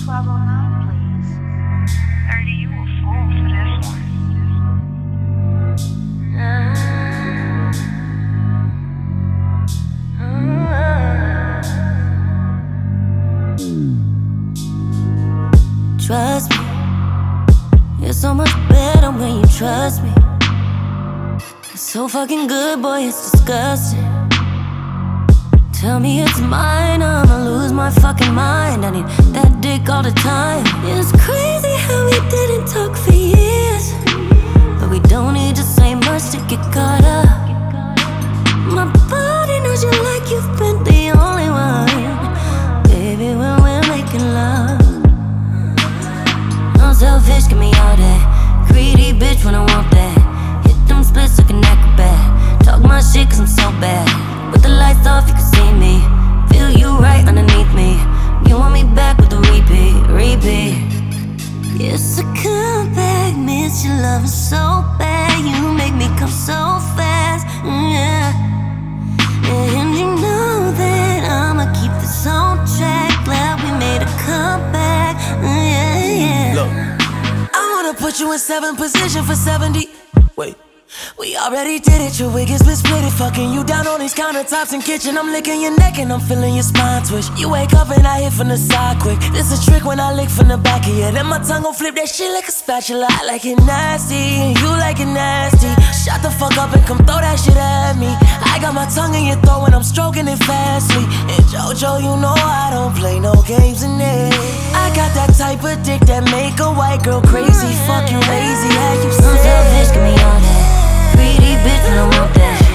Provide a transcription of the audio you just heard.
1209, please. 30, you a fool for this one. Trust me, you're so much better when you trust me. It's so fucking good, boy, it's disgusting. Tell me it's mine, I'ma lose my fucking mind. I need that dick all the time. It's crazy how we didn't talk for years, but we don't need to say much to get caught up. My body knows you like you've been the only one, baby, when we're making love. I'm selfish, give me all that. Greedy bitch when I want that. Hit them splits like an acrobat. Talk my shit cause I'm so bad. With the lights off you can see me. Feel you right underneath me. You want me back with the repeat. It's a comeback, miss your loving so bad. You make me come so fast, yeah. And you know that I'ma keep this on track. Glad we made a comeback, yeah. Look, I wanna put you in 7th position for 70. Wait, we already did it, your wig has been split it. Fucking you down on these countertops in kitchen. I'm licking your neck and I'm feeling your spine twitch. You wake up and I hit from the side quick. This a trick when I lick from the back of you. Then my tongue gon' flip that shit like a spatula. I like it nasty and you like it nasty. Shut the fuck up and come throw that shit at me. I got my tongue in your throat when I'm stroking it fastly. And JoJo, you know I don't play no games in it. I got that type of dick that make a white girl crazy. Fucking lazy, yeah, you I'm selfish, give me all that. Greedy bitch when I want that.